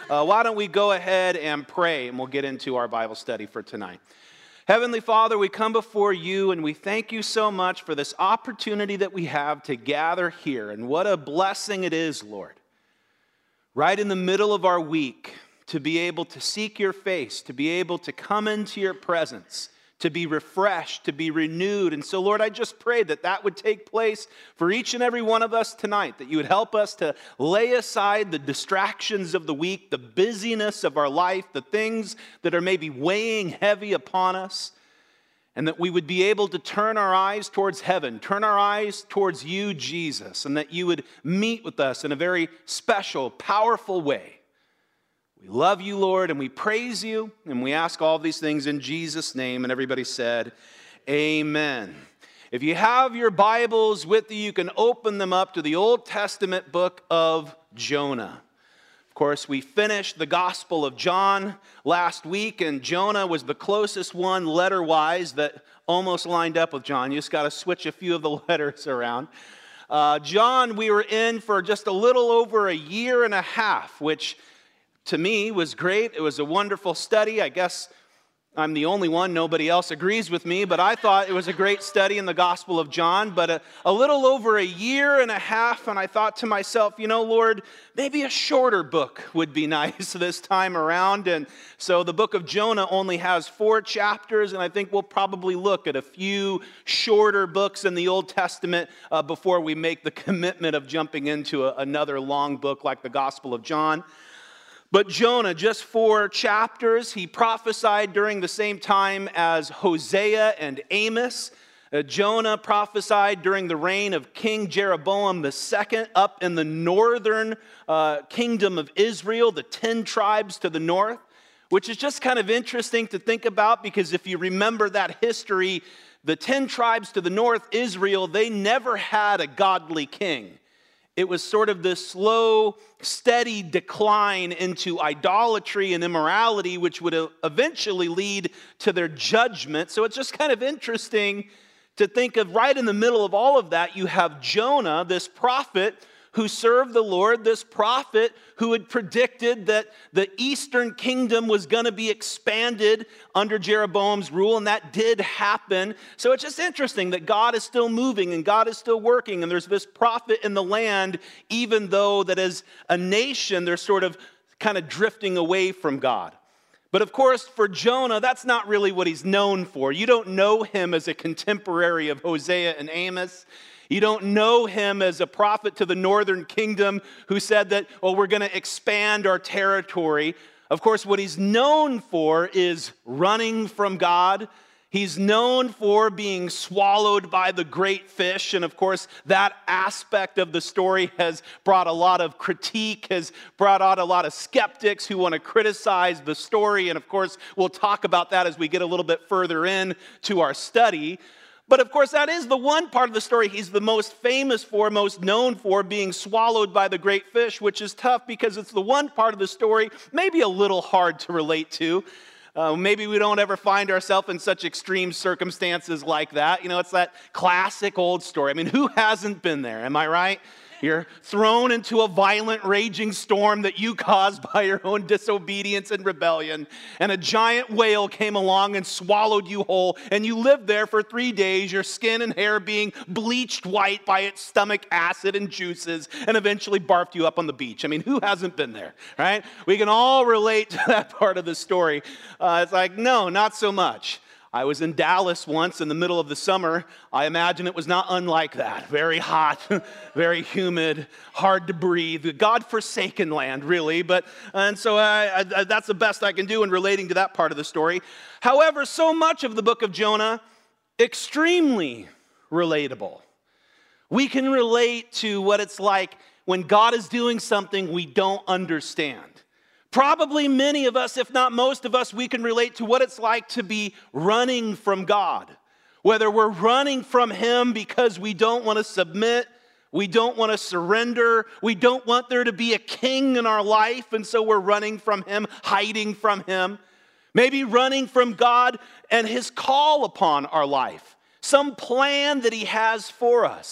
Why don't we go ahead and pray, and we'll get into our Bible study for tonight. Heavenly Father, we come before you, and we thank you so much for this opportunity that we have to gather here. And what a blessing it is, Lord, right in the middle of our week, to be able to seek your face, to be able to come into your presence, to be refreshed, to be renewed. And so, Lord, I just pray that that would take place for each and every one of us tonight, that you would help us to lay aside the distractions of the week, the busyness of our life, the things that are maybe weighing heavy upon us, and that we would be able to turn our eyes towards heaven, turn our eyes towards you, Jesus, and that you would meet with us in a very special, powerful way. We love you, Lord, and we praise you, and we ask all of these things in Jesus' name. And everybody said, amen. If you have your Bibles with you, you can open them up to the Old Testament book of Jonah. Of course, we finished the Gospel of John last week, and Jonah was the closest one letter-wise that almost lined up with John. You just got to switch a few of the letters around. John, we were in for just a little over a year and a half, which to me was great. It was a wonderful study. I guess I'm the only one. Nobody else agrees with me, but I thought it was a great study in the Gospel of John. But a little over a year and a half, and I thought to myself, you know, Lord, maybe a shorter book would be nice this time around. And so the book of Jonah only has 4 chapters, and I think we'll probably look at a few shorter books in the Old Testament before we make the commitment of jumping into another long book like the Gospel of John. But Jonah, just 4 chapters, he prophesied during the same time as Hosea and Amos. Jonah prophesied during the reign of King Jeroboam II up in the northern kingdom of Israel, the 10 tribes to the north, which is just kind of interesting to think about because if you remember that history, the 10 tribes to the north, Israel, they never had a godly king. It was sort of this slow, steady decline into idolatry and immorality, which would eventually lead to their judgment. So it's just kind of interesting to think of right in the middle of all of that, you have Jonah, this prophet who served the Lord, this prophet who had predicted that the eastern kingdom was going to be expanded under Jeroboam's rule, and that did happen. So it's just interesting that God is still moving and God is still working, and there's this prophet in the land, even though that as a nation, they're sort of kind of drifting away from God. But of course, for Jonah, that's not really what he's known for. You don't know him as a contemporary of Hosea and Amos. You don't know him as a prophet to the northern kingdom who said that, well, we're going to expand our territory. Of course, what he's known for is running from God. He's known for being swallowed by the great fish. And of course, that aspect of the story has brought a lot of critique, has brought out a lot of skeptics who want to criticize the story. And of course, we'll talk about that as we get a little bit further in to our study. But of course, that is the one part of the story he's the most famous for, most known for, being swallowed by the great fish, which is tough because it's the one part of the story maybe a little hard to relate to. Maybe we don't ever find ourselves in such extreme circumstances like that. You know, it's that classic old story. I mean, who hasn't been there? Am I right? You're thrown into a violent, raging storm that you caused by your own disobedience and rebellion. And a giant whale came along and swallowed you whole. And you lived there for 3 days, your skin and hair being bleached white by its stomach acid and juices, and eventually barfed you up on the beach. I mean, who hasn't been there, right? We can all relate to that part of the story. It's like, no, not so much. I was in Dallas once in the middle of the summer. I imagine it was not unlike that. Very hot, very humid, hard to breathe. God-forsaken land, really. And so that's the best I can do in relating to that part of the story. However, so much of the book of Jonah, extremely relatable. We can relate to what it's like when God is doing something we don't understand. Probably many of us, if not most of us, we can relate to what it's like to be running from God. Whether we're running from Him because we don't want to submit, we don't want to surrender, we don't want there to be a king in our life, and so we're running from Him, hiding from Him. Maybe running from God and His call upon our life. Some plan that He has for us.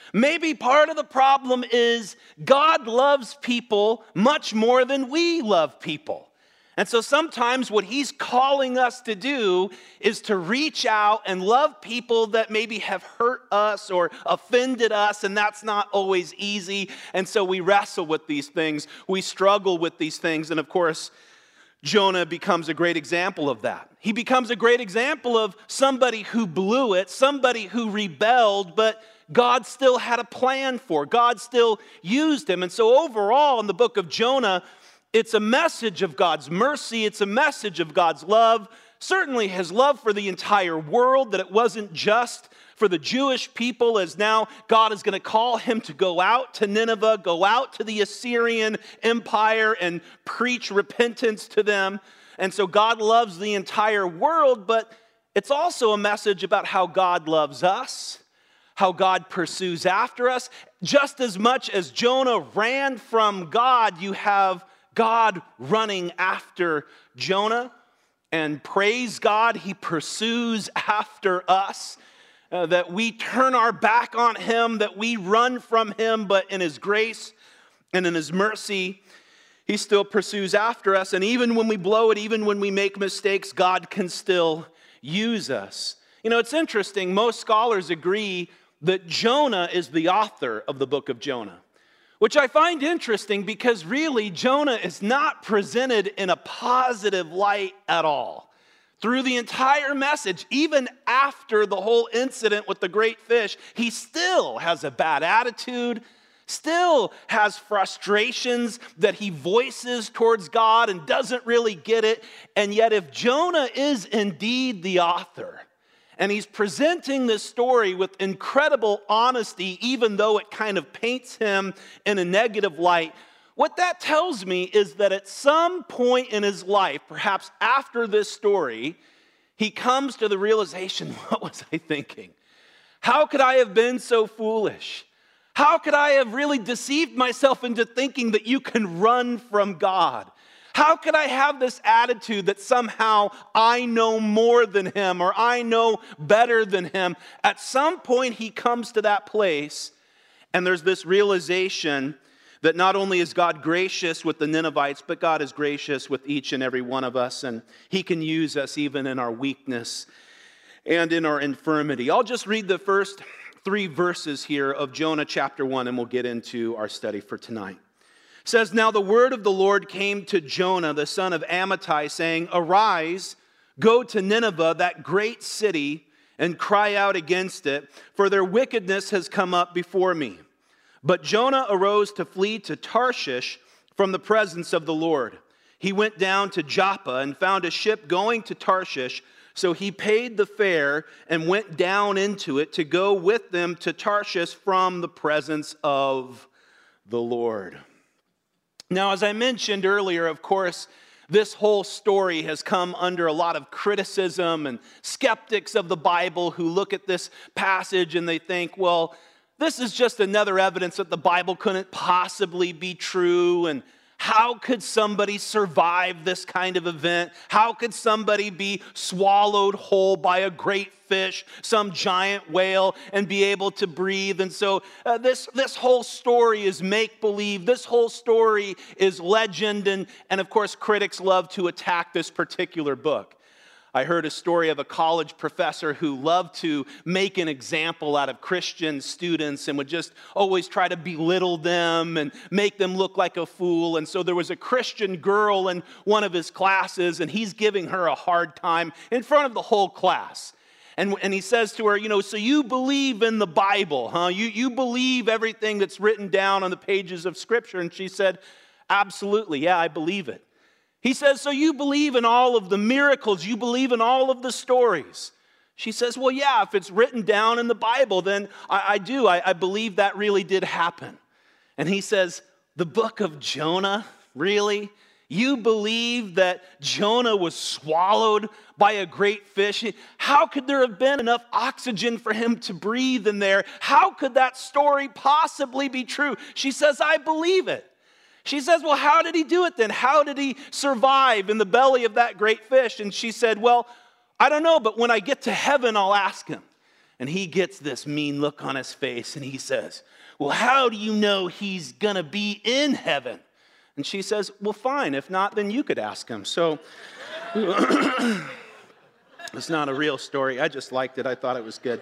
Maybe part of the problem is God loves people much more than we love people. And so sometimes what he's calling us to do is to reach out and love people that maybe have hurt us or offended us, and that's not always easy. And so we wrestle with these things. We struggle with these things. And of course, Jonah becomes a great example of that. He becomes a great example of somebody who blew it, somebody who rebelled, but God still had a plan for. God still used him. And so overall in the book of Jonah, it's a message of God's mercy. It's a message of God's love. Certainly his love for the entire world, that it wasn't just for the Jewish people, as now God is going to call him to go out to Nineveh, go out to the Assyrian Empire and preach repentance to them. And so God loves the entire world, but it's also a message about how God loves us, how God pursues after us. Just as much as Jonah ran from God, you have God running after Jonah. And praise God, he pursues after us. That we turn our back on him, that we run from him, but in his grace and in his mercy, he still pursues after us. And even when we blow it, even when we make mistakes, God can still use us. You know, it's interesting. Most scholars agree that Jonah is the author of the book of Jonah, which I find interesting because really Jonah is not presented in a positive light at all. Through the entire message, even after the whole incident with the great fish, he still has a bad attitude, still has frustrations that he voices towards God and doesn't really get it. And yet if Jonah is indeed the author, and he's presenting this story with incredible honesty, even though it kind of paints him in a negative light, what that tells me is that at some point in his life, perhaps after this story, he comes to the realization, what was I thinking? How could I have been so foolish? How could I have really deceived myself into thinking that you can run from God? How could I have this attitude that somehow I know more than him or I know better than him? At some point he comes to that place, and there's this realization that not only is God gracious with the Ninevites, but God is gracious with each and every one of us, and he can use us even in our weakness and in our infirmity. I'll just read the first 3 verses here of Jonah chapter 1, and we'll get into our study for tonight. It says, "Now the word of the Lord came to Jonah, the son of Amittai, saying, 'Arise, go to Nineveh, that great city, and cry out against it, for their wickedness has come up before me.' But Jonah arose to flee to Tarshish from the presence of the Lord. He went down to Joppa and found a ship going to Tarshish, so he paid the fare and went down into it to go with them to Tarshish from the presence of the Lord." Now, as I mentioned earlier, of course, this whole story has come under a lot of criticism, and skeptics of the Bible who look at this passage and they think, well, this is just another evidence that the Bible couldn't possibly be true, and how could somebody survive this kind of event? How could somebody be swallowed whole by a great fish, some giant whale, and be able to breathe? And so this whole story is make-believe. This whole story is legend, and of course critics love to attack this particular book. I heard a story of a college professor who loved to make an example out of Christian students and would just always try to belittle them and make them look like a fool. And so there was a Christian girl in one of his classes, and he's giving her a hard time in front of the whole class. And he says to her, so you believe in the Bible, huh? You believe everything that's written down on the pages of Scripture? And she said, absolutely, yeah, I believe it. He says, so you believe in all of the miracles, you believe in all of the stories? She says, well, yeah, if it's written down in the Bible, then I do. I believe that really did happen. And he says, the book of Jonah, really? You believe that Jonah was swallowed by a great fish? How could there have been enough oxygen for him to breathe in there? How could that story possibly be true? She says, I believe it. She says, well, how did he do it then? How did he survive in the belly of that great fish? And she said, well, I don't know, but when I get to heaven, I'll ask him. And he gets this mean look on his face and he says, well, how do you know he's going to be in heaven? And she says, well, fine. If not, then you could ask him. So it's not a real story. I just liked it. I thought it was good.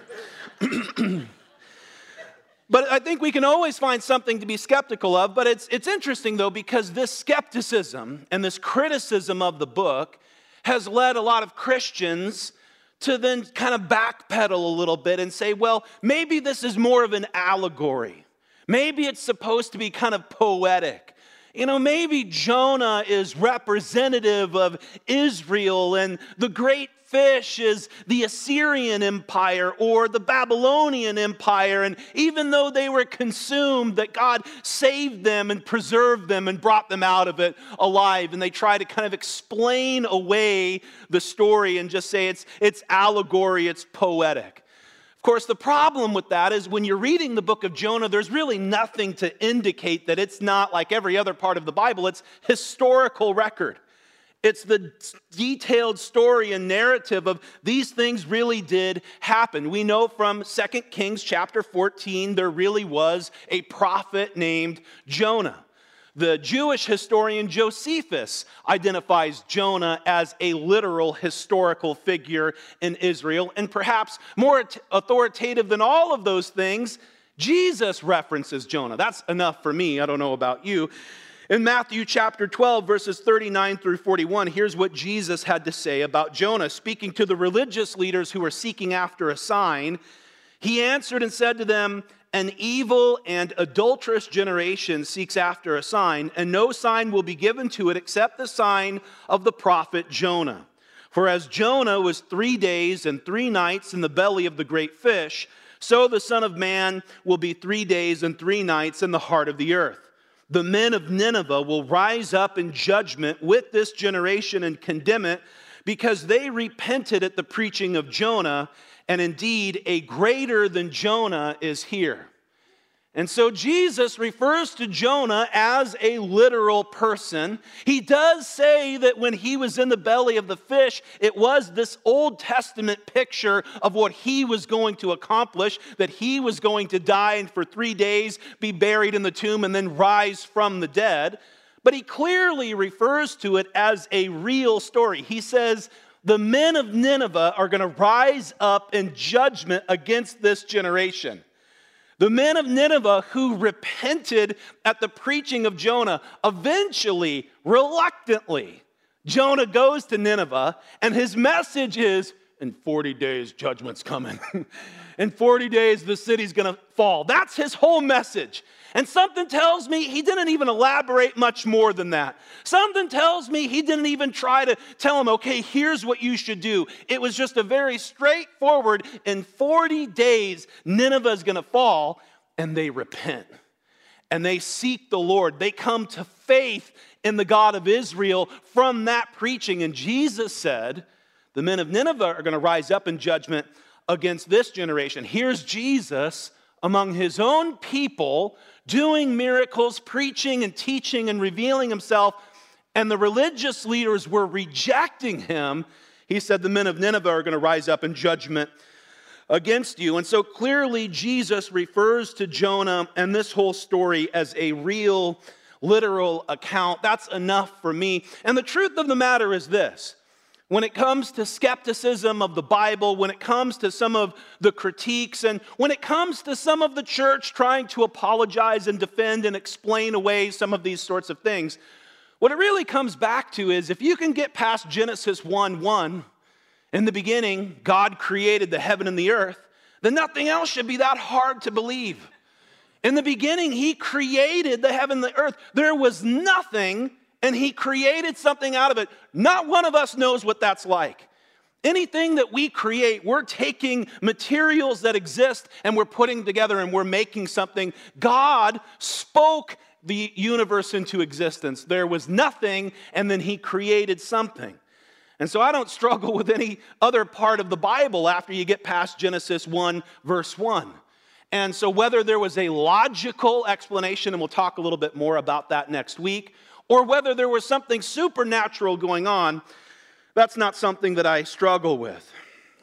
But I think we can always find something to be skeptical of. But it's interesting, though, because this skepticism and this criticism of the book has led a lot of Christians to then kind of backpedal a little bit and say, well, maybe this is more of an allegory. Maybe it's supposed to be kind of poetic. Maybe Jonah is representative of Israel and the great fish is the Assyrian Empire or the Babylonian Empire. And even though they were consumed, that God saved them and preserved them and brought them out of it alive. And they try to kind of explain away the story and just say it's allegory, it's poetic. Of course, the problem with that is when you're reading the book of Jonah, there's really nothing to indicate that it's not like every other part of the Bible. It's historical record. It's the detailed story and narrative of these things really did happen. We know from 2 Kings chapter 14, there really was a prophet named Jonah. The Jewish historian Josephus identifies Jonah as a literal historical figure in Israel. And perhaps more authoritative than all of those things, Jesus references Jonah. That's enough for me. I don't know about you. In Matthew chapter 12, verses 39 through 41, here's what Jesus had to say about Jonah. Speaking to the religious leaders who were seeking after a sign, he answered and said to them, an evil and adulterous generation seeks after a sign, and no sign will be given to it except the sign of the prophet Jonah. For as Jonah was 3 days and 3 nights in the belly of the great fish, so the Son of Man will be 3 days and 3 nights in the heart of the earth. The men of Nineveh will rise up in judgment with this generation and condemn it, because they repented at the preaching of Jonah, and indeed a greater than Jonah is here. And so Jesus refers to Jonah as a literal person. He does say that when he was in the belly of the fish, it was this Old Testament picture of what he was going to accomplish, that he was going to die and for 3 days be buried in the tomb and then rise from the dead. But he clearly refers to it as a real story. He says, the men of Nineveh are going to rise up in judgment against this generation. The men of Nineveh who repented at the preaching of Jonah, eventually, reluctantly, Jonah goes to Nineveh, and his message is, in 40 days, judgment's coming. In 40 days, the city's going to fall. That's his whole message. And something tells me he didn't even elaborate much more than that. Something tells me he didn't even try to tell him, okay, here's what you should do. It was just a very straightforward, in 40 days, Nineveh is going to fall, and they repent. And they seek the Lord. They come to faith in the God of Israel from that preaching. And Jesus said, the men of Nineveh are going to rise up in judgment against this generation. Here's Jesus among his own people, doing miracles, preaching and teaching and revealing himself, and the religious leaders were rejecting him. He said, the men of Nineveh are going to rise up in judgment against you. And so clearly Jesus refers to Jonah and this whole story as a real, literal account. That's enough for me. And the truth of the matter is this. When it comes to skepticism of the Bible, when it comes to some of the critiques, and when it comes to some of the church trying to apologize and defend and explain away some of these sorts of things, what it really comes back to is if you can get past Genesis 1:1, in the beginning, God created the heaven and the earth, then nothing else should be that hard to believe. In the beginning, he created the heaven and the earth. There was nothing, and he created something out of it. Not one of us knows what that's like. Anything that we create, we're taking materials that exist and we're putting together and we're making something. God spoke the universe into existence. There was nothing, and then he created something. And so I don't struggle with any other part of the Bible after you get past Genesis 1, verse 1. And so whether there was a logical explanation, and we'll talk a little bit more about that next week, or whether there was something supernatural going on, that's not something that I struggle with.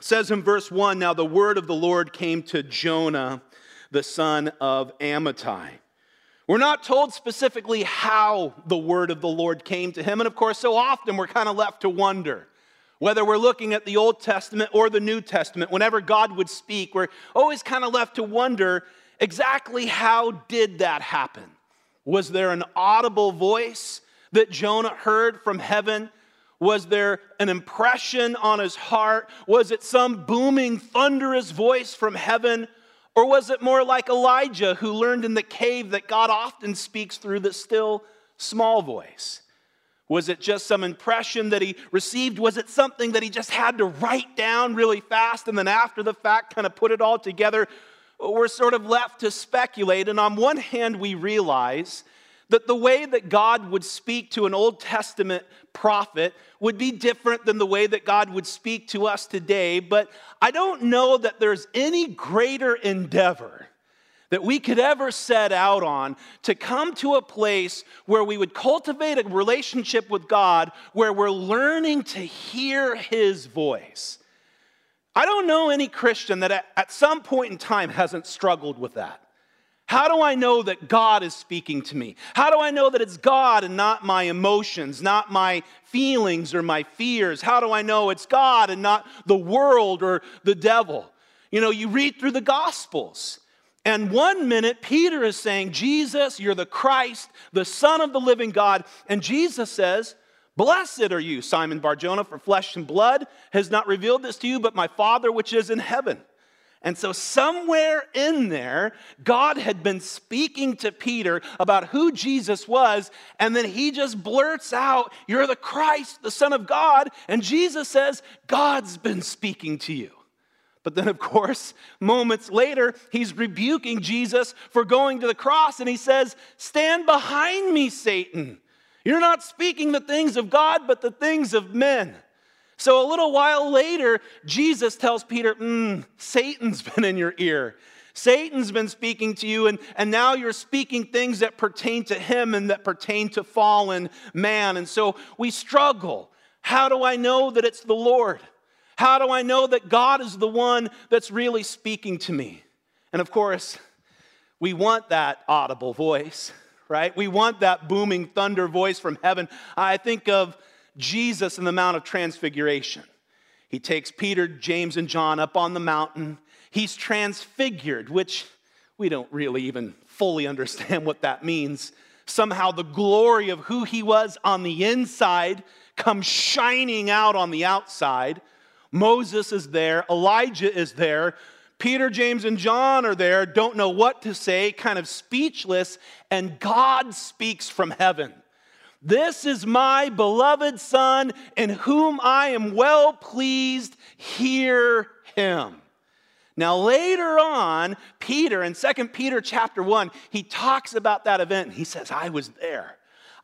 It says in verse 1, now the word of the Lord came to Jonah, the son of Amittai. We're not told specifically how the word of the Lord came to him. And of course, so often we're kind of left to wonder. Whether we're looking at the Old Testament or the New Testament, whenever God would speak, we're always kind of left to wonder exactly how did that happen? Was there an audible voice that Jonah heard from heaven? Was there an impression on his heart? Was it some booming, thunderous voice from heaven? Or was it more like Elijah, who learned in the cave that God often speaks through the still, small voice? Was it just some impression that he received? Was it something that he just had to write down really fast and then after the fact kind of put it all together? We're sort of left to speculate. And on one hand, we realize that the way that God would speak to an Old Testament prophet would be different than the way that God would speak to us today. But I don't know that there's any greater endeavor that we could ever set out on to come to a place where we would cultivate a relationship with God, where we're learning to hear His voice. I don't know any Christian that at some point in time hasn't struggled with that. How do I know that God is speaking to me? How do I know that it's God and not my emotions, not my feelings or my fears? How do I know it's God and not the world or the devil? You know, you read through the Gospels, and one minute Peter is saying, Jesus, you're the Christ, the Son of the living God. And Jesus says, blessed are you, Simon Bar-Jonah, for flesh and blood has not revealed this to you, but my Father which is in heaven. And so somewhere in there, God had been speaking to Peter about who Jesus was, and then he just blurts out, you're the Christ, the Son of God, and Jesus says, God's been speaking to you. But then, of course, moments later, he's rebuking Jesus for going to the cross, and he says, stand behind me, Satan. You're not speaking the things of God, but the things of men. So a little while later, Jesus tells Peter, Satan's been in your ear. Satan's been speaking to you, and now you're speaking things that pertain to him and that pertain to fallen man. And so we struggle. How do I know that it's the Lord? How do I know that God is the one that's really speaking to me? And of course, we want that audible voice, right? We want that booming thunder voice from heaven. I think of Jesus in the Mount of Transfiguration. He takes Peter, James, and John up on the mountain. He's transfigured, which we don't really even fully understand what that means. Somehow the glory of who he was on the inside comes shining out on the outside. Moses is there. Elijah is there. Peter, James, and John are there, don't know what to say, kind of speechless, and God speaks from heaven. This is my beloved Son, in whom I am well pleased. Hear him. Now later on, Peter, in 2 Peter chapter 1, he talks about that event. He says, I was there.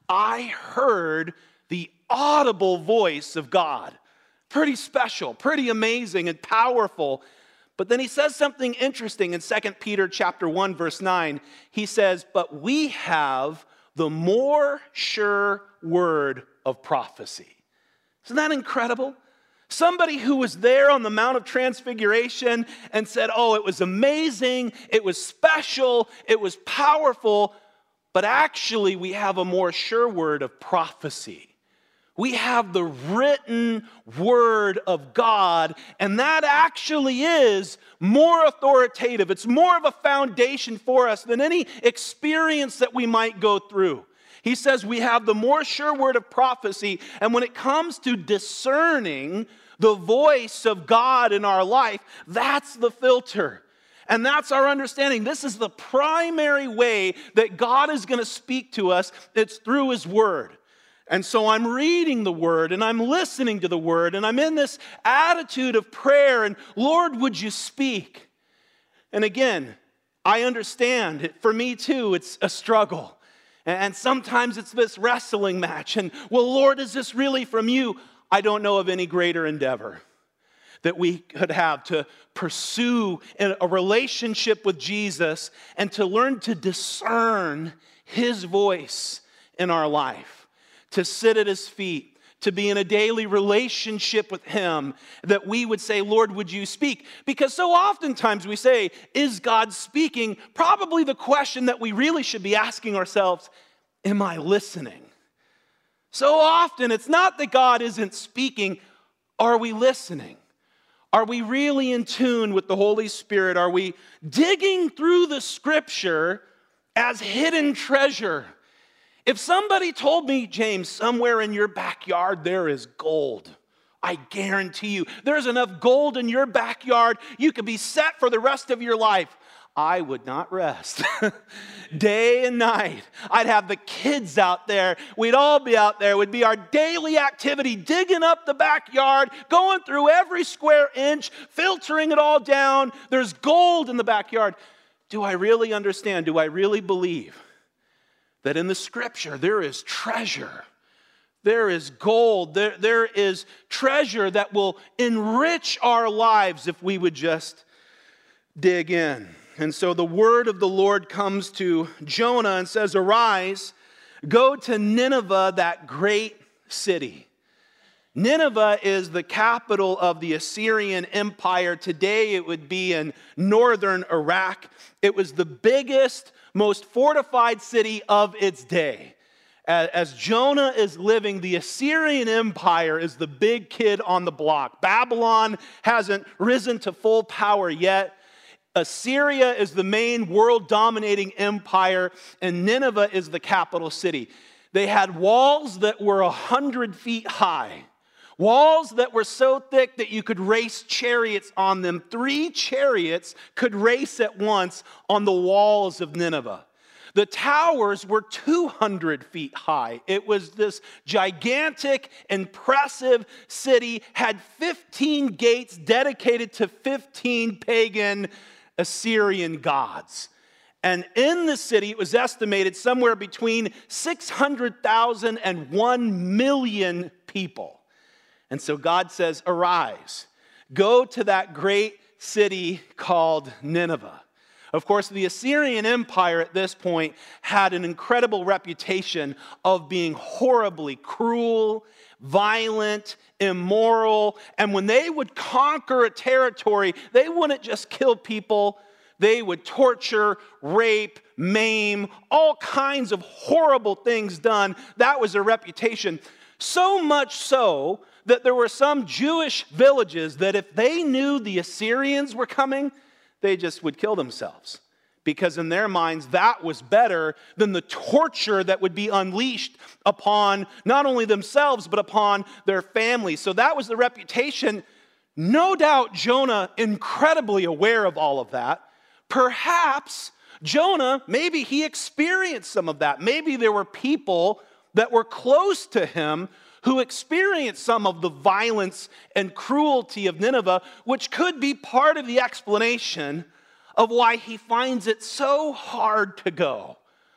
I heard the audible voice of God. Pretty special, pretty amazing and powerful. But then he says something interesting in 2 Peter chapter 1, verse 9. He says, but we have the more sure word of prophecy. Isn't that incredible? Somebody who was there on the Mount of Transfiguration and said, oh, it was amazing, it was special, it was powerful, but actually we have a more sure word of prophecy. We have the written word of God, and that actually is more authoritative. It's more of a foundation for us than any experience that we might go through. He says we have the more sure word of prophecy, and when it comes to discerning the voice of God in our life, that's the filter. And that's our understanding. This is the primary way that God is going to speak to us. It's through His word. And so I'm reading the word and I'm listening to the word and I'm in this attitude of prayer and Lord, would you speak? And again, I understand for me too, it's a struggle. And sometimes it's this wrestling match. And well, Lord, is this really from you? I don't know of any greater endeavor that we could have to pursue a relationship with Jesus and to learn to discern His voice in our life. To sit at His feet, to be in a daily relationship with him, that we would say, Lord, would you speak? Because so oftentimes we say, is God speaking? Probably the question that we really should be asking ourselves, am I listening? So often it's not that God isn't speaking. Are we listening? Are we really in tune with the Holy Spirit? Are we digging through the Scripture as hidden treasure? If somebody told me, James, somewhere in your backyard there is gold, I guarantee you, there's enough gold in your backyard, you could be set for the rest of your life. I would not rest. Day and night. I'd have the kids out there. We'd all be out there. It would be our daily activity, digging up the backyard, going through every square inch, filtering it all down. There's gold in the backyard. Do I really understand? Do I really believe that in the Scripture there is treasure? There is gold. There is treasure that will enrich our lives if we would just dig in. And so the word of the Lord comes to Jonah and says, arise, go to Nineveh, that great city. Nineveh is the capital of the Assyrian Empire. Today it would be in northern Iraq. It was the biggest, most fortified city of its day. As Jonah is living, the Assyrian Empire is the big kid on the block. Babylon hasn't risen to full power yet. Assyria is the main world-dominating empire, and Nineveh is the capital city. They had walls that were 100 feet high. Walls that were so thick that you could race chariots on them. 3 chariots could race at once on the walls of Nineveh. The towers were 200 feet high. It was this gigantic, impressive city, had 15 gates dedicated to 15 pagan Assyrian gods. And in the city, it was estimated somewhere between 600,000 and 1 million people. And so God says, arise, go to that great city called Nineveh. Of course, the Assyrian Empire at this point had an incredible reputation of being horribly cruel, violent, immoral. And when they would conquer a territory, they wouldn't just kill people. They would torture, rape, maim, all kinds of horrible things done. That was their reputation. So much so that there were some Jewish villages that if they knew the Assyrians were coming, they just would kill themselves. Because in their minds, that was better than the torture that would be unleashed upon not only themselves, but upon their families. So that was the reputation. No doubt Jonah, incredibly aware of all of that. Perhaps Jonah, maybe he experienced some of that. Maybe there were people that were close to him who experienced some of the violence and cruelty of Nineveh, which could be part of the explanation of why he finds it so hard to go.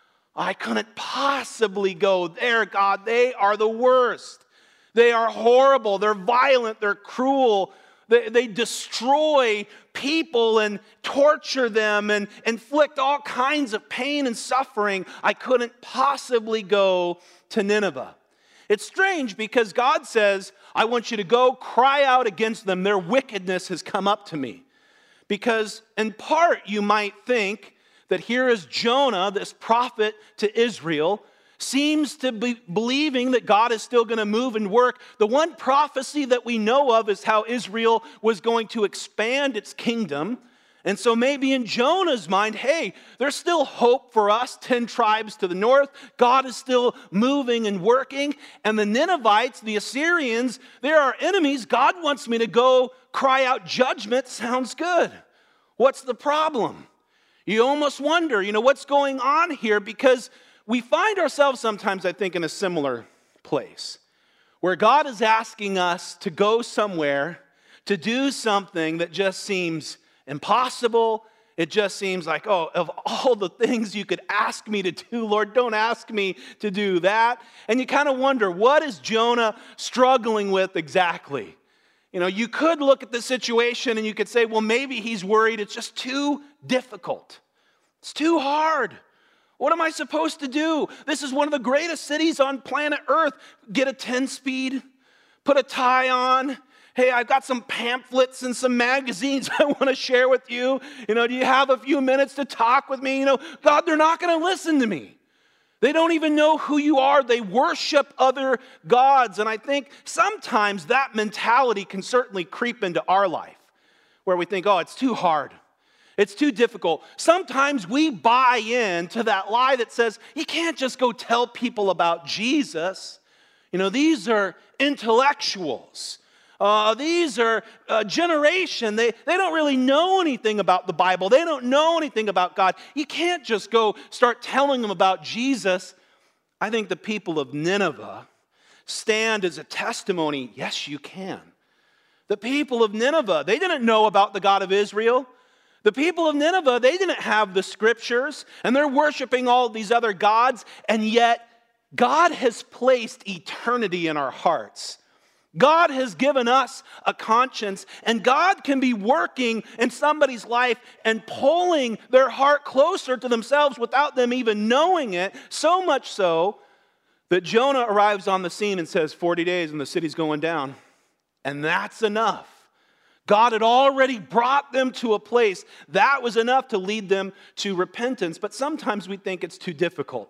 I couldn't possibly go there, God. They are the worst. They are horrible. They're violent. They're cruel. They destroy people and torture them and inflict all kinds of pain and suffering. I couldn't possibly go to Nineveh. It's strange because God says, I want you to go cry out against them. Their wickedness has come up to me. Because in part you might think that here is Jonah, this prophet to Israel, seems to be believing that God is still going to move and work. The one prophecy that we know of is how Israel was going to expand its kingdom. And so maybe in Jonah's mind, hey, there's still hope for us, 10 tribes to the north. God is still moving and working. And the Ninevites, the Assyrians, they're our enemies. God wants me to go cry out judgment. Sounds good. What's the problem? You almost wonder, what's going on here? Because we find ourselves sometimes, I think, in a similar place where God is asking us to go somewhere to do something that just seems impossible. It just seems like, of all the things you could ask me to do, Lord, don't ask me to do that. And you kind of wonder, what is Jonah struggling with exactly? You could look at the situation and you could say, well, maybe he's worried it's just too difficult. It's too hard. What am I supposed to do? This is one of the greatest cities on planet Earth. Get a 10-speed? put a tie on. Hey, I've got some pamphlets and some magazines I want to share with you. Do you have a few minutes to talk with me? God, they're not going to listen to me. They don't even know who you are. They worship other gods. And I think sometimes that mentality can certainly creep into our life, where we think, oh, it's too hard. It's too difficult. Sometimes we buy into that lie that says, you can't just go tell people about Jesus. These are intellectuals. These are a generation. They don't really know anything about the Bible. They don't know anything about God. You can't just go start telling them about Jesus. I think the people of Nineveh stand as a testimony. Yes, you can. The people of Nineveh, they didn't know about the God of Israel. The people of Nineveh, they didn't have the scriptures, and they're worshiping all these other gods, and yet God has placed eternity in our hearts. God has given us a conscience, and God can be working in somebody's life and pulling their heart closer to themselves without them even knowing it, so much so that Jonah arrives on the scene and says, 40 days and the city's going down. And that's enough. God had already brought them to a place that was enough to lead them to repentance. But sometimes we think it's too difficult.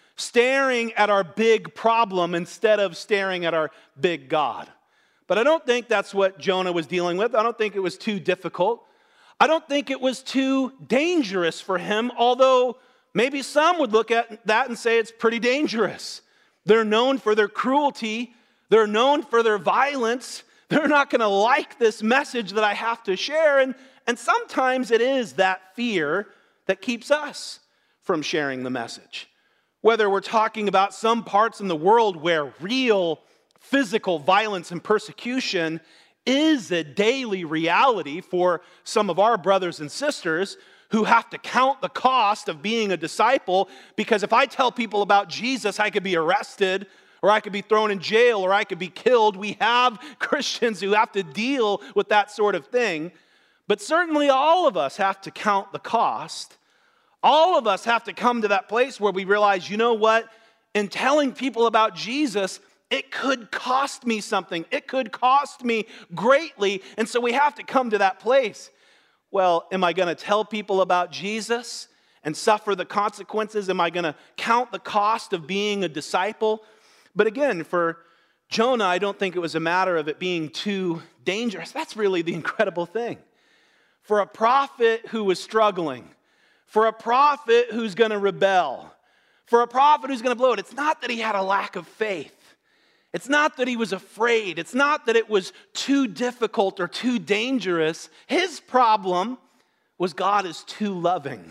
Staring at our big problem instead of staring at our big God. But I don't think that's what Jonah was dealing with. I don't think it was too difficult. I don't think it was too dangerous for him, although maybe some would look at that and say it's pretty dangerous. They're known for their cruelty. They're known for their violence. They're not going to like this message that I have to share. And sometimes it is that fear that keeps us from sharing the message. Whether we're talking about some parts in the world where real physical violence and persecution is a daily reality for some of our brothers and sisters who have to count the cost of being a disciple, because if I tell people about Jesus, I could be arrested, or I could be thrown in jail, or I could be killed. We have Christians who have to deal with that sort of thing. But certainly all of us have to count the cost. All of us have to come to that place where we realize, you know what? In telling people about Jesus, it could cost me something. It could cost me greatly. And so we have to come to that place. Well, am I going to tell people about Jesus and suffer the consequences? Am I going to count the cost of being a disciple? But again, for Jonah, I don't think it was a matter of it being too dangerous. That's really the incredible thing. For a prophet who was struggling, for a prophet who's going to rebel, for a prophet who's going to blow it, it's not that he had a lack of faith. It's not that he was afraid. It's not that it was too difficult or too dangerous. His problem was God is too loving.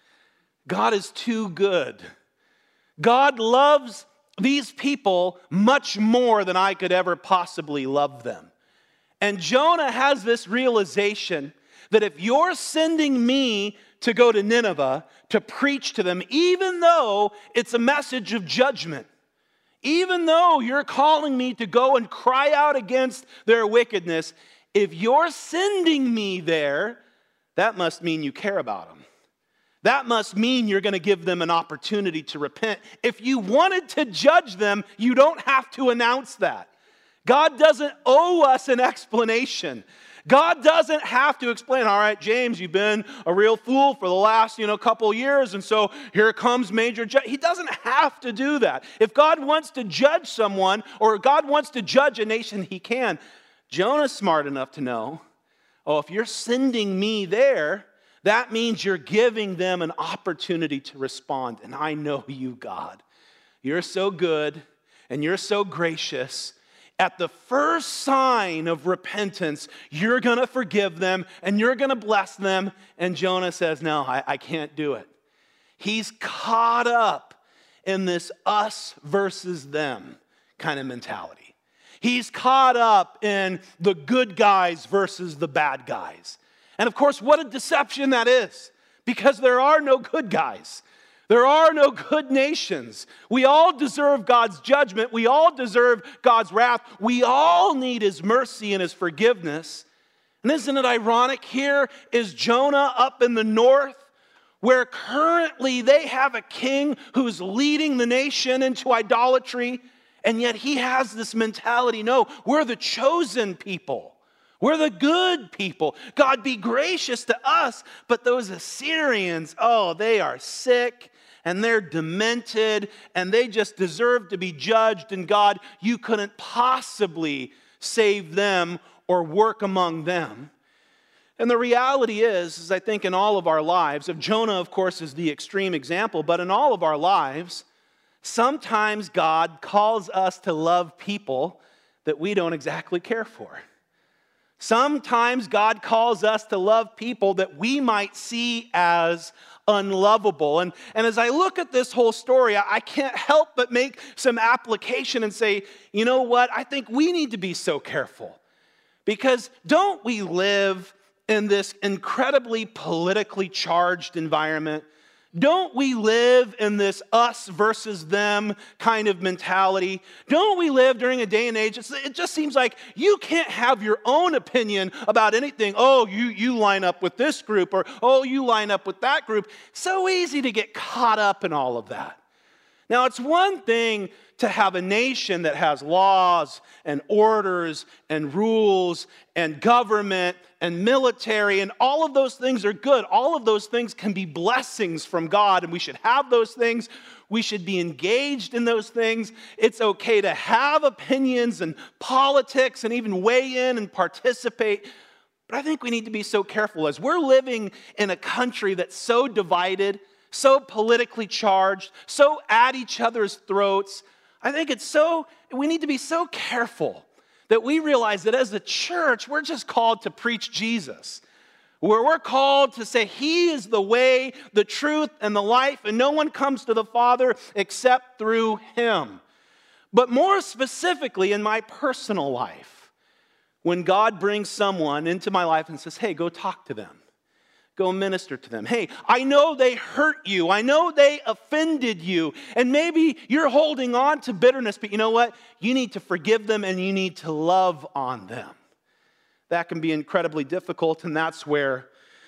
God is too good. God loves these people much more than I could ever possibly love them. And Jonah has this realization that if you're sending me to go to Nineveh to preach to them, even though it's a message of judgment, even though you're calling me to go and cry out against their wickedness, if you're sending me there, that must mean you care about them. That must mean you're going to give them an opportunity to repent. If you wanted to judge them, you don't have to announce that. God doesn't owe us an explanation. God doesn't have to explain, all right, James, you've been a real fool for the last, couple years, and so here comes major judgment. He doesn't have to do that. If God wants to judge someone or God wants to judge a nation, he can. Jonah's smart enough to know, if you're sending me there, that means you're giving them an opportunity to respond. And I know you, God. You're so good and you're so gracious. At the first sign of repentance, you're going to forgive them and you're going to bless them. And Jonah says, no, I can't do it. He's caught up in this us versus them kind of mentality. He's caught up in the good guys versus the bad guys. And of course, what a deception that is, because there are no good guys. There are no good nations. We all deserve God's judgment. We all deserve God's wrath. We all need his mercy and his forgiveness. And isn't it ironic? Here is Jonah up in the north, where currently they have a king who's leading the nation into idolatry. And yet he has this mentality, no, we're the chosen people. We're the good people. God, be gracious to us. But those Assyrians, oh, they are sick and they're demented and they just deserve to be judged. And God, you couldn't possibly save them or work among them. And the reality is I think in all of our lives, of Jonah, of course, is the extreme example, but in all of our lives, sometimes God calls us to love people that we don't exactly care for. Sometimes God calls us to love people that we might see as unlovable. And as I look at this whole story, I can't help but make some application and say, you know what? I think we need to be so careful. Because don't we live in this incredibly politically charged environment? Don't we live in this us versus them kind of mentality? Don't we live during a day and age? It just seems like you can't have your own opinion about anything. Oh, you line up with this group, or oh, you line up with that group. So easy to get caught up in all of that. Now, it's one thing to have a nation that has laws and orders and rules and government and military, and all of those things are good. All of those things can be blessings from God, and we should have those things. We should be engaged in those things. It's okay to have opinions and politics and even weigh in and participate. But I think we need to be so careful as we're living in a country that's so divided, so politically charged, so at each other's throats. I think we need to be so careful that we realize that as a church, we're just called to preach Jesus. Where we're called to say He is the way, the truth, and the life, and no one comes to the Father except through Him. But more specifically in my personal life, when God brings someone into my life and says, hey, go talk to them. Go minister to them. Hey, I know they hurt you. I know they offended you. And maybe you're holding on to bitterness, but you know what? You need to forgive them and you need to love on them. That can be incredibly difficult, and that's where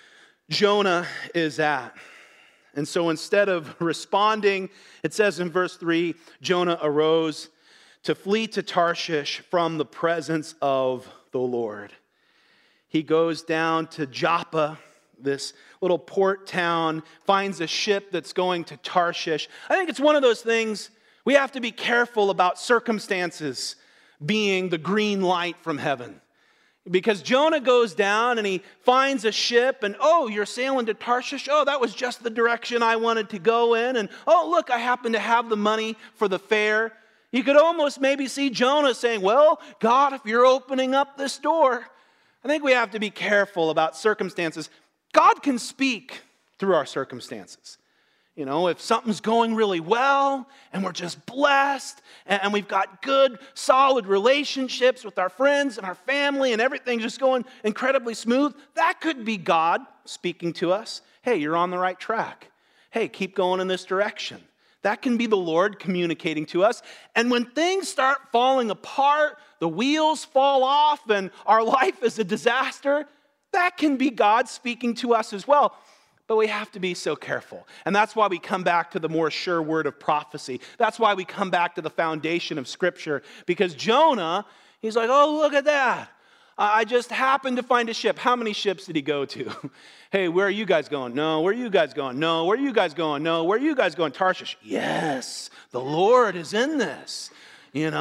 Jonah is at. And so instead of responding, it says in verse 3, Jonah arose to flee to Tarshish from the presence of the Lord. He goes down to Joppa, this little port town, finds a ship that's going to Tarshish. I think it's one of those things we have to be careful about circumstances being the green light from heaven. Because Jonah goes down and he finds a ship and, oh, you're sailing to Tarshish? Oh, that was just the direction I wanted to go in. And, oh, look, I happen to have the money for the fare. You could almost maybe see Jonah saying, well, God, if you're opening up this door. I think we have to be careful about circumstances. God can speak through our circumstances. You know, if something's going really well and we're just blessed and we've got good, solid relationships with our friends and our family and everything's just going incredibly smooth, that could be God speaking to us. Hey, you're on the right track. Hey, keep going in this direction. That can be the Lord communicating to us. And when things start falling apart, the wheels fall off and our life is a disaster, that can be God speaking to us as well. But we have to be so careful. And that's why we come back to the more sure word of prophecy. That's why we come back to the foundation of Scripture. Because Jonah, he's like, oh, look at that. I just happened to find a ship. How many ships did he go to? Hey, where are you guys going? No. Where are you guys going? No. Where are you guys going? No. Where are you guys going? Tarshish. Yes, the Lord is in this. And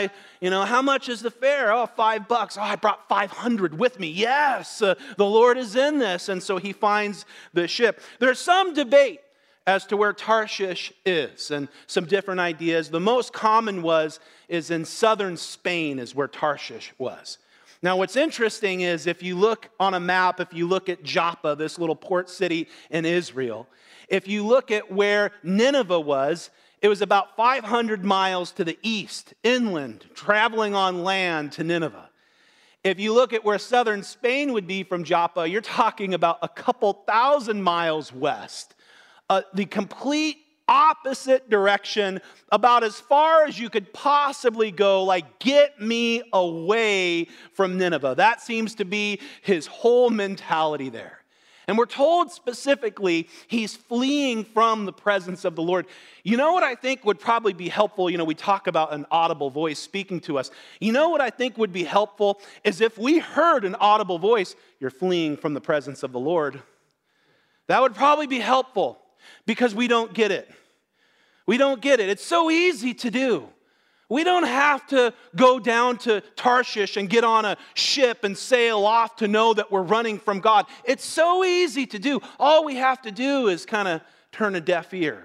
how much is the fare? Oh, $5. Oh, I brought 500 with me. Yes, the Lord is in this. And so he finds the ship. There's some debate as to where Tarshish is and some different ideas. The most common is in southern Spain is where Tarshish was. Now, what's interesting is if you look on a map, if you look at Joppa, this little port city in Israel, if you look at where Nineveh was, it was about 500 miles to the east, inland, traveling on land to Nineveh. If you look at where southern Spain would be from Joppa, you're talking about a couple thousand miles west. The complete opposite direction, about as far as you could possibly go, like, get me away from Nineveh. That seems to be his whole mentality there. And we're told specifically he's fleeing from the presence of the Lord. You know what I think would probably be helpful? We talk about an audible voice speaking to us. You know what I think would be helpful is if we heard an audible voice, you're fleeing from the presence of the Lord. That would probably be helpful because we don't get it. We don't get it. It's so easy to do. We don't have to go down to Tarshish and get on a ship and sail off to know that we're running from God. It's so easy to do. All we have to do is kind of turn a deaf ear.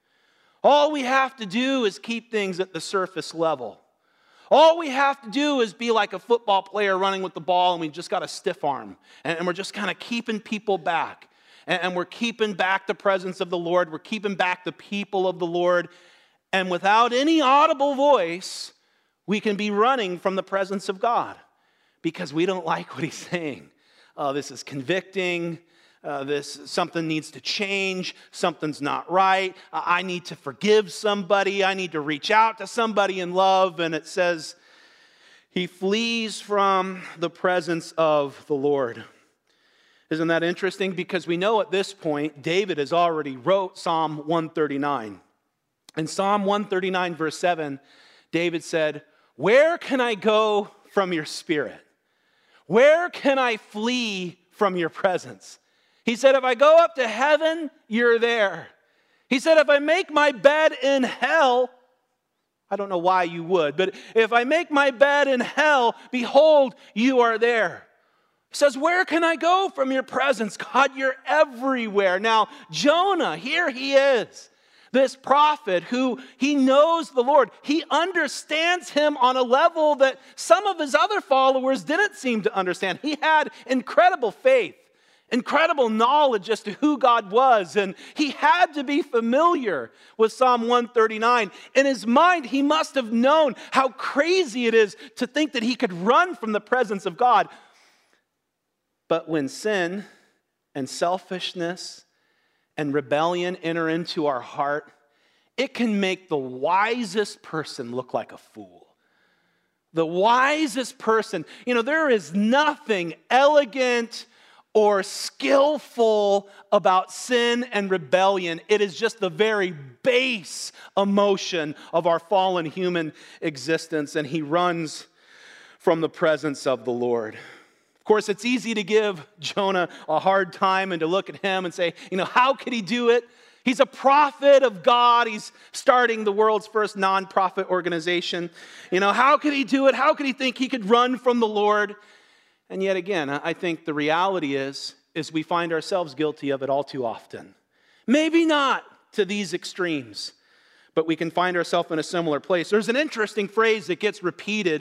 All we have to do is keep things at the surface level. All we have to do is be like a football player running with the ball, and we just got a stiff arm. And we're just kind of keeping people back. And we're keeping back the presence of the Lord. We're keeping back the people of the Lord. And without any audible voice, we can be running from the presence of God because we don't like what he's saying. This is convicting. Something needs to change. Something's not right. I need to forgive somebody. I need to reach out to somebody in love. And it says he flees from the presence of the Lord. Isn't that interesting? Because we know at this point, David has already wrote Psalm 139. In Psalm 139, verse 7, David said, "Where can I go from your spirit? Where can I flee from your presence?" He said, if I go up to heaven, you're there. He said, if I make my bed in hell, I don't know why you would, but if I make my bed in hell, behold, you are there. He says, where can I go from your presence? God, you're everywhere. Now, Jonah, here he is. This prophet who he knows the Lord. He understands him on a level that some of his other followers didn't seem to understand. He had incredible faith, incredible knowledge as to who God was, and he had to be familiar with Psalm 139. In his mind, he must have known how crazy it is to think that he could run from the presence of God. But when sin and selfishness and rebellion enter into our heart, it can make the wisest person look like a fool. The wisest person, there is nothing elegant or skillful about sin and rebellion. It is just the very base emotion of our fallen human existence, and he runs from the presence of the Lord. Of course, it's easy to give Jonah a hard time and to look at him and say, how could he do it? He's a prophet of God. He's starting the world's first nonprofit organization. How could he do it? How could he think he could run from the Lord? And yet again, I think the reality is we find ourselves guilty of it all too often. Maybe not to these extremes, but we can find ourselves in a similar place. There's an interesting phrase that gets repeated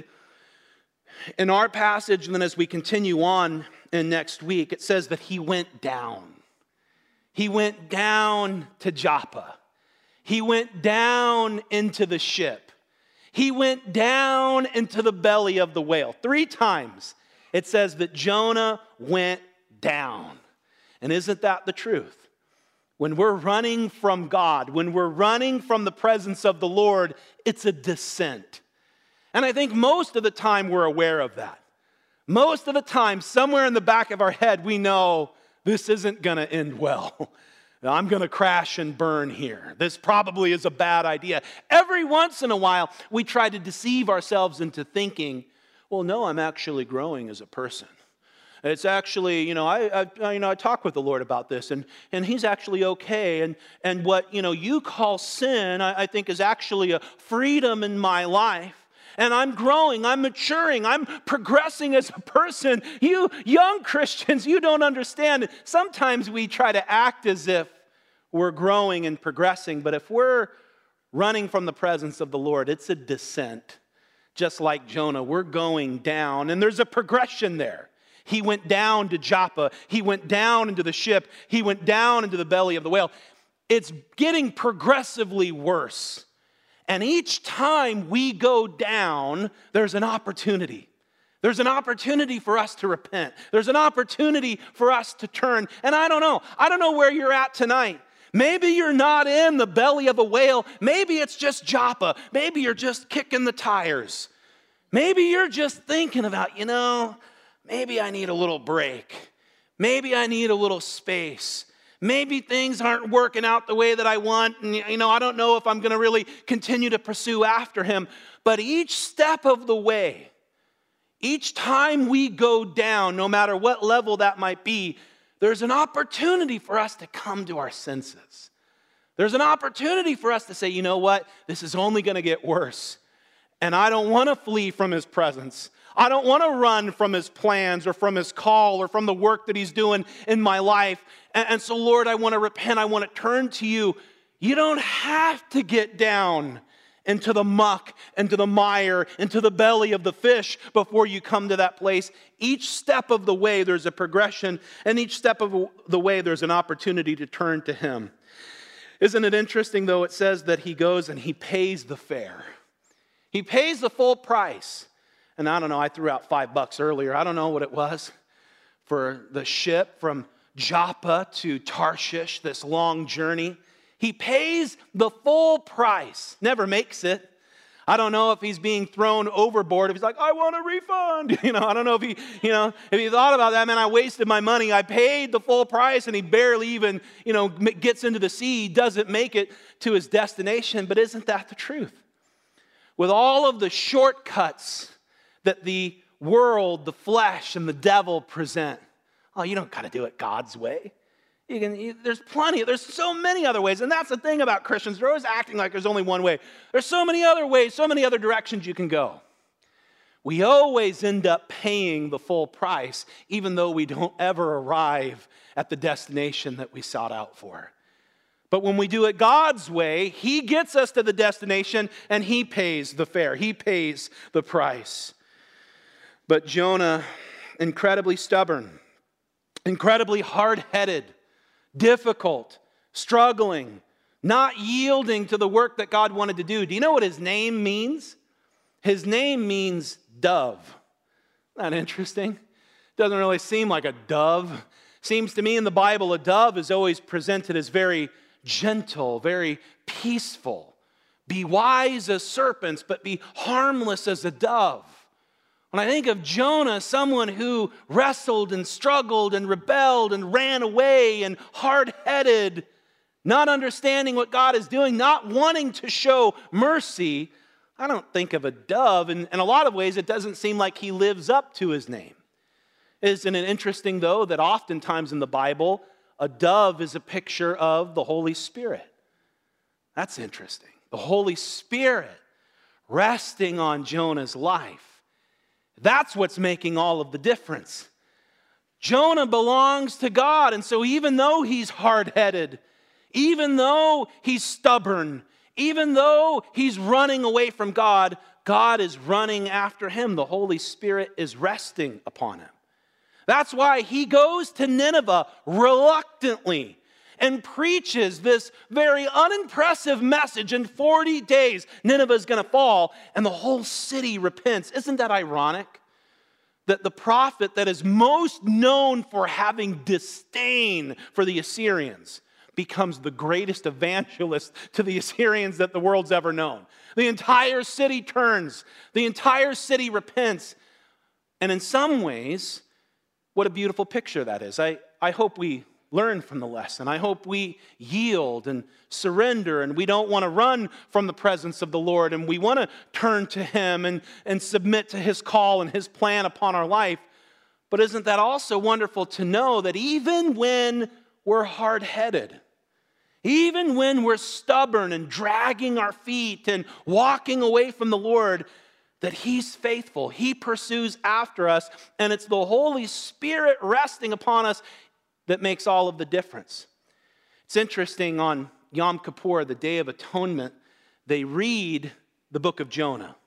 in our passage, and then as we continue on in next week, it says that he went down. He went down to Joppa. He went down into the ship. He went down into the belly of the whale. 3 times it says that Jonah went down. And isn't that the truth? When we're running from God, when we're running from the presence of the Lord, it's a descent. And I think most of the time we're aware of that. Most of the time, somewhere in the back of our head, we know this isn't going to end well. I'm going to crash and burn here. This probably is a bad idea. Every once in a while, we try to deceive ourselves into thinking, well, no, I'm actually growing as a person. It's actually, I talk with the Lord about this, and he's actually okay. And what, you call sin, I think is actually a freedom in my life. And I'm growing, I'm maturing, I'm progressing as a person. You young Christians, you don't understand. Sometimes we try to act as if we're growing and progressing, but if we're running from the presence of the Lord, it's a descent. Just like Jonah, we're going down, and there's a progression there. He went down to Joppa. He went down into the ship. He went down into the belly of the whale. It's getting progressively worse. And each time we go down, there's an opportunity. There's an opportunity for us to repent. There's an opportunity for us to turn. And I don't know where you're at tonight. Maybe you're not in the belly of a whale. Maybe it's just Joppa. Maybe you're just kicking the tires. Maybe you're just thinking about, maybe I need a little break. Maybe I need a little space. Maybe things aren't working out the way that I want. And, I don't know if I'm going to really continue to pursue after him. But each step of the way, each time we go down, no matter what level that might be, there's an opportunity for us to come to our senses. There's an opportunity for us to say, you know what? This is only going to get worse. And I don't want to flee from his presence. I don't want to run from his plans or from his call or from the work that he's doing in my life. And so, Lord, I want to repent. I want to turn to you. You don't have to get down into the muck, into the mire, into the belly of the fish before you come to that place. Each step of the way, there's a progression. And each step of the way, there's an opportunity to turn to him. Isn't it interesting, though, it says that he goes and he pays the fare. He pays the full price. And I don't know, I threw out $5 earlier. I don't know what it was for the ship from Joppa to Tarshish, this long journey. He pays the full price, never makes it. I don't know if he's being thrown overboard, if he's like, I want a refund. I don't know if he thought about that, man, I wasted my money. I paid the full price and he barely even, gets into the sea. He doesn't make it to his destination. But isn't that the truth? With all of the shortcuts that the world, the flesh, and the devil present. Oh, you don't got to do it God's way. There's so many other ways. And that's the thing about Christians. They're always acting like there's only one way. There's so many other ways, so many other directions you can go. We always end up paying the full price, even though we don't ever arrive at the destination that we sought out for. But when we do it God's way, he gets us to the destination and he pays the fare. He pays the price. But Jonah, incredibly stubborn, incredibly hard-headed, difficult, struggling, not yielding to the work that God wanted to do. Do you know what his name means? His name means dove. Isn't that interesting? Doesn't really seem like a dove. Seems to me in the Bible, a dove is always presented as very gentle, very peaceful. Be wise as serpents, but be harmless as a dove. When I think of Jonah, someone who wrestled and struggled and rebelled and ran away and hard-headed, not understanding what God is doing, not wanting to show mercy, I don't think of a dove. And in a lot of ways, it doesn't seem like he lives up to his name. Isn't it interesting, though, that oftentimes in the Bible, a dove is a picture of the Holy Spirit? That's interesting. The Holy Spirit resting on Jonah's life. That's what's making all of the difference. Jonah belongs to God, and so even though he's hard-headed, even though he's stubborn, even though he's running away from God, God is running after him. The Holy Spirit is resting upon him. That's why he goes to Nineveh reluctantly and preaches this very unimpressive message. In 40 days, Nineveh is going to fall, and the whole city repents. Isn't that ironic? That the prophet that is most known for having disdain for the Assyrians becomes the greatest evangelist to the Assyrians that the world's ever known. The entire city turns. The entire city repents. And in some ways, what a beautiful picture that is. I hope we learn from the lesson. I hope we yield and surrender, and we don't want to run from the presence of the Lord, and we want to turn to him and submit to his call and his plan upon our life. But isn't that also wonderful to know that even when we're hard-headed, even when we're stubborn and dragging our feet and walking away from the Lord, that he's faithful. He pursues after us, and it's the Holy Spirit resting upon us that makes all of the difference. It's interesting, on Yom Kippur, the Day of Atonement, they read the book of Jonah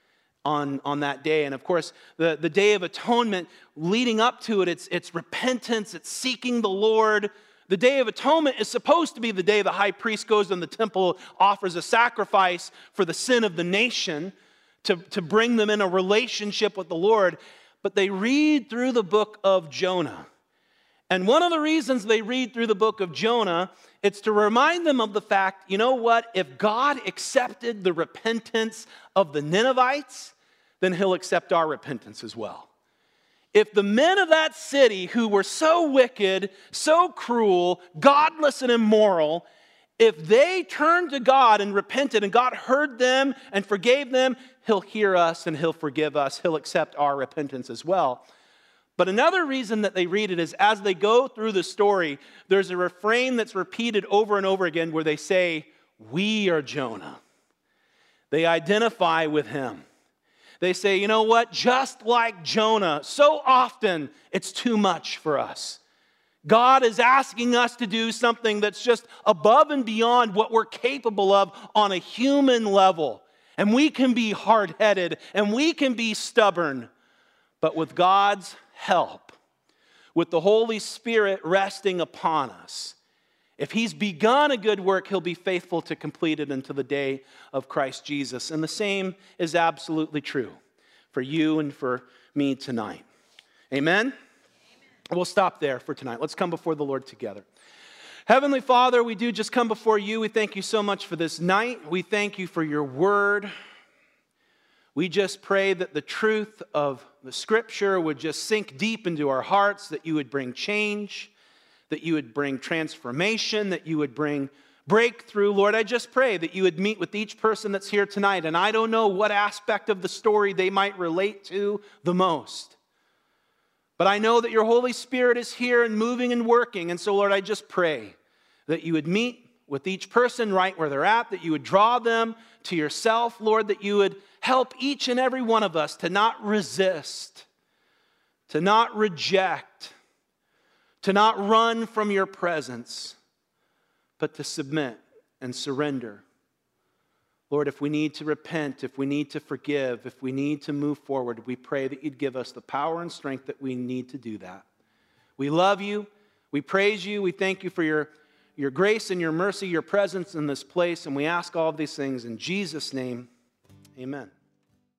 on that day. And of course, the Day of Atonement, leading up to it, it's repentance, it's seeking the Lord. The Day of Atonement is supposed to be the day the high priest goes in the temple, offers a sacrifice for the sin of the nation to bring them in a relationship with the Lord. But they read through the book of Jonah. And one of the reasons they read through the book of Jonah, it's to remind them of the fact, you know what? If God accepted the repentance of the Ninevites, then he'll accept our repentance as well. if the men of that city who were so wicked, so cruel, godless and immoral, if they turned to God and repented and God heard them and forgave them, he'll hear us and he'll forgive us. He'll accept our repentance as well. But another reason that they read it is as they go through the story, there's a refrain that's repeated over and over again where they say, "We are Jonah." They identify with him. They say, you know what? Just like Jonah, so often it's too much for us. God is asking us to do something that's just above and beyond what we're capable of on a human level. And we can be hard-headed and we can be stubborn. But with God's help, with the Holy Spirit resting upon us, if he's begun a good work, he'll be faithful to complete it until the day of Christ Jesus. And the same is absolutely true for you and for me tonight. Amen? We'll stop there for tonight. Let's come before the Lord together. Heavenly Father, we do just come before you. We thank you so much for this night. We thank you for your word. We just pray that the truth of the Scripture would just sink deep into our hearts, that you would bring change, that you would bring transformation, that you would bring breakthrough. Lord, I just pray that you would meet with each person that's here tonight. And I don't know what aspect of the story they might relate to the most. But I know that your Holy Spirit is here and moving and working. And so, Lord, I just pray that you would meet with each person right where they're at, that you would draw them to yourself, Lord, that you would help each and every one of us to not resist, to not reject, to not run from your presence, but to submit and surrender. Lord, if we need to repent, if we need to forgive, if we need to move forward, we pray that you'd give us the power and strength that we need to do that. We love you. We praise you. We thank you for your grace and your mercy, your presence in this place. And we ask all of these things in Jesus' name. Amen.